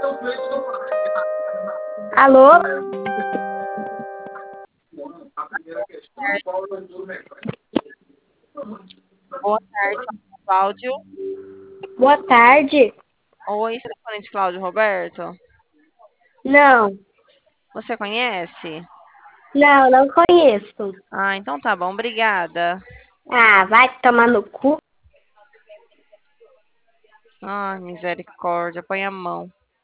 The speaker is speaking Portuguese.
Alô? Boa tarde, Cláudio. Boa tarde. Oi, telefone de Cláudio Roberto. Não, Você conhece? não conheço. Ah, então tá bom, obrigada. Ah, vai tomar no cu. Ai, misericórdia, põe a mão.